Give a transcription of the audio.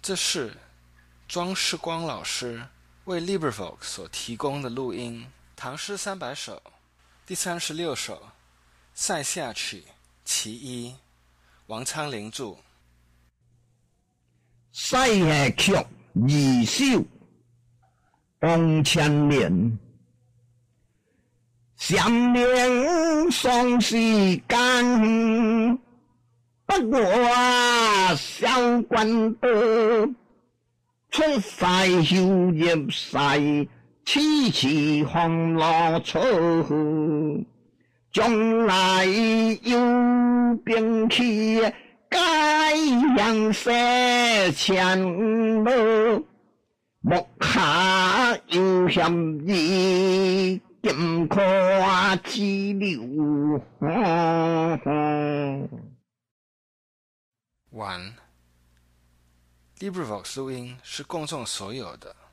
这是庄世光老师为 LibriVox 所提供的录音，唐诗300首第36首塞下曲其一，王昌龄著。 塞下曲二首，王昌龄。三年丧时间，不过小官多。出塞休业塞，凄凄风落错。将来有兵器，该向西前路。目下有嫌疑，金科之流。 完。LibriVox 录音是公众所有的，